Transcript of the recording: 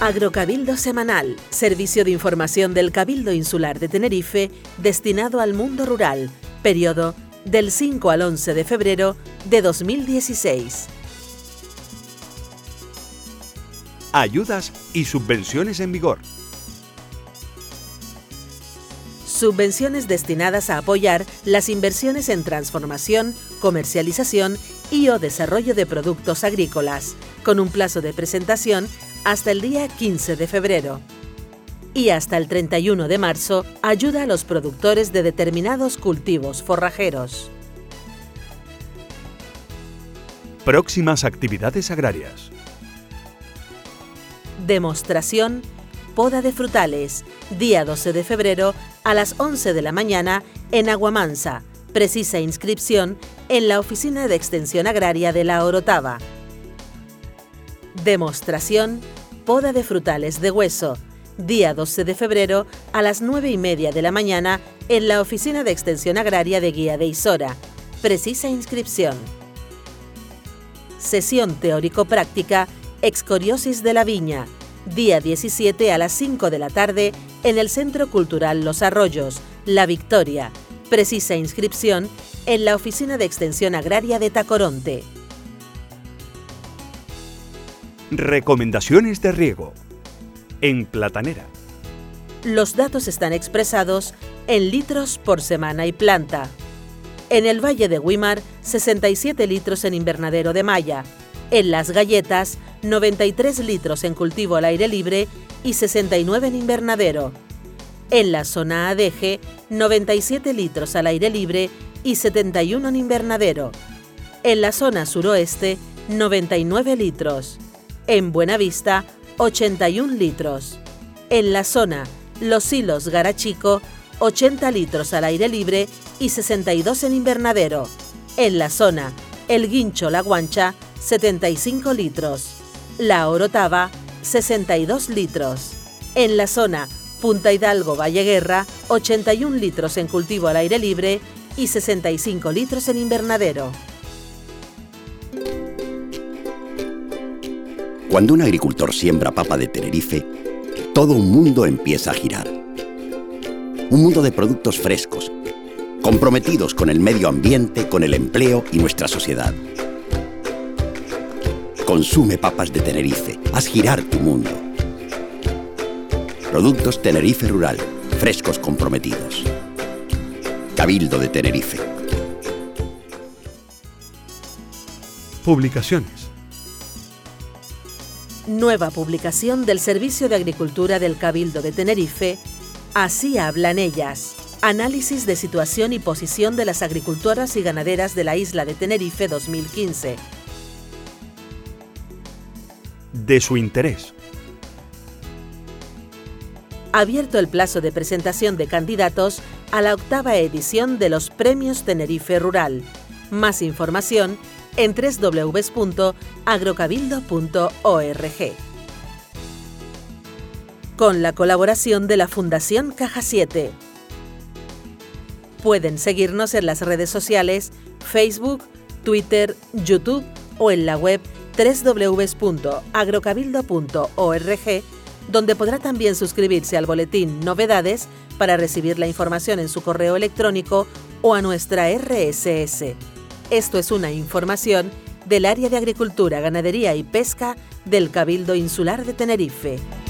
Agrocabildo Semanal, servicio de información del Cabildo Insular de Tenerife destinado al mundo rural, periodo del 5 al 11 de febrero de 2016. Ayudas y subvenciones en vigor. Subvenciones destinadas a apoyar las inversiones en transformación, comercialización y o desarrollo de productos agrícolas, con un plazo de presentación hasta el día 15 de febrero. Y hasta el 31 de marzo, ayuda a los productores de determinados cultivos forrajeros. Próximas actividades agrarias. Demostración poda de frutales, día 12 de febrero a las 11 de la mañana en Aguamansa. Precisa inscripción en la Oficina de Extensión Agraria de La Orotava. Demostración poda de frutales de hueso, día 12 de febrero a las 9:30 de la mañana en la Oficina de Extensión Agraria de Guía de Isora. Precisa inscripción. Sesión teórico-práctica Excoriosis de la Viña, día 17 a las 5 de la tarde en el Centro Cultural Los Arroyos, La Victoria. Precisa inscripción en la Oficina de Extensión Agraria de Tacoronte. Recomendaciones de riego. En Platanera. Los datos están expresados en litros por semana y planta. En el Valle de Güímar, 67 litros en invernadero de malla. En Las Galletas, 93 litros en cultivo al aire libre y 69 en invernadero. En la zona Adeje, 97 litros al aire libre y 71 en invernadero. En la zona suroeste, 99 litros. En Buenavista, 81 litros. En la zona Los Silos Garachico, 80 litros al aire libre y 62 en invernadero. En la zona El Guincho La Guancha, 75 litros. La Orotava, 62 litros. En la zona Punta Hidalgo Valle Guerra, 81 litros en cultivo al aire libre y 65 litros en invernadero. Cuando un agricultor siembra papa de Tenerife, todo un mundo empieza a girar. Un mundo de productos frescos, comprometidos con el medio ambiente, con el empleo y nuestra sociedad. Consume papas de Tenerife, haz girar tu mundo. Productos Tenerife Rural, frescos comprometidos. Cabildo de Tenerife. Publicaciones. Nueva publicación del Servicio de Agricultura del Cabildo de Tenerife. Así hablan ellas. Análisis de situación y posición de las agricultoras y ganaderas de la isla de Tenerife 2015. De su interés. Abierto el plazo de presentación de candidatos a la 8ª edición de los Premios Tenerife Rural. Más información en www.agrocabildo.org. Con la colaboración de la Fundación Caja 7. Pueden seguirnos en las redes sociales, Facebook, Twitter, YouTube o en la web www.agrocabildo.org, donde podrá también suscribirse al boletín Novedades para recibir la información en su correo electrónico o a nuestra RSS. Esto es una información del Área de Agricultura, Ganadería y Pesca del Cabildo Insular de Tenerife.